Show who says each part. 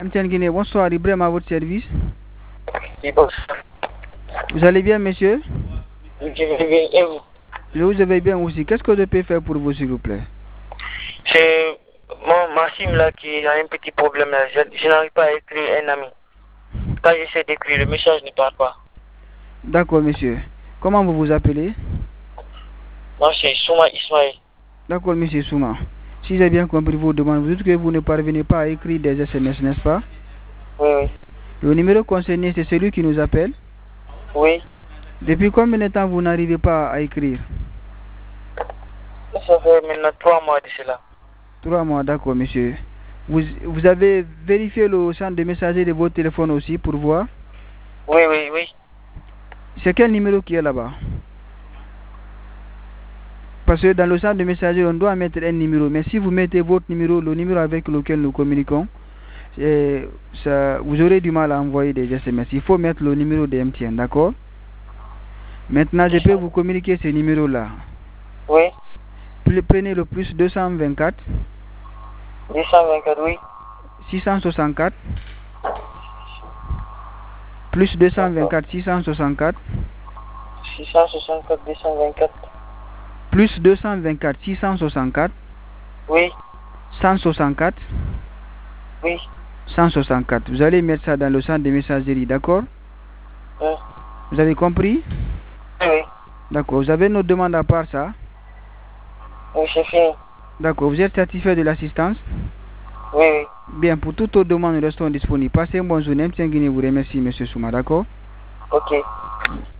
Speaker 1: MTN Guinée, bonsoir, Ibrahim à votre service.
Speaker 2: Oui, bonsoir.
Speaker 1: Vous allez bien, monsieur?
Speaker 2: Je vais bien, et vous?
Speaker 1: Je vous vais bien aussi. Qu'est-ce que je peux faire pour vous, s'il vous plaît?
Speaker 2: C'est ma SIM là qui a un petit problème là. Je n'arrive pas à écrire un ami. Quand j'essaie d'écrire, le message ne part pas.
Speaker 1: D'accord, monsieur. Comment vous vous appelez?
Speaker 2: Moi, c'est Souma Ismaël.
Speaker 1: D'accord, monsieur Souma. Si j'ai bien compris vos demandes, vous dites que vous ne parvenez pas à écrire des SMS, n'est-ce pas?
Speaker 2: Oui, oui.
Speaker 1: Le numéro concerné, c'est celui qui nous appelle.
Speaker 2: Oui.
Speaker 1: Depuis combien de temps vous n'arrivez pas à écrire?
Speaker 2: Ça fait maintenant 3 mois de cela.
Speaker 1: 3 mois, d'accord, monsieur. Vous avez vérifié le champ de messagerie de votre téléphone aussi pour voir?
Speaker 2: Oui, oui, oui.
Speaker 1: C'est quel numéro qui est là-bas? Parce que dans le centre de messagerie, on doit mettre un numéro. Mais si vous mettez votre numéro, le numéro avec lequel nous communiquons, vous aurez du mal à envoyer des SMS. Il faut mettre le numéro de MTN, d'accord? Maintenant, je peux vous communiquer ce numéro-là.
Speaker 2: Oui.
Speaker 1: Prenez le plus 224
Speaker 2: 224, oui.
Speaker 1: 664 plus 224 664
Speaker 2: 664, 224.
Speaker 1: plus 224 664
Speaker 2: Oui.
Speaker 1: 164
Speaker 2: Oui.
Speaker 1: 164. Vous allez mettre ça dans le centre de messagerie, d'accord?
Speaker 2: Oui.
Speaker 1: Vous avez compris?
Speaker 2: Oui, oui.
Speaker 1: D'accord. Vous avez une autre demande à part ça?
Speaker 2: Oui, c'est fini.
Speaker 1: D'accord. Vous êtes satisfait de l'assistance?
Speaker 2: Oui, oui.
Speaker 1: Bien, pour toute autre demande, nous restons disponibles. Passez une bonne journée. MTN Guinée vous remercie, monsieur Souma, d'accord?
Speaker 2: Ok.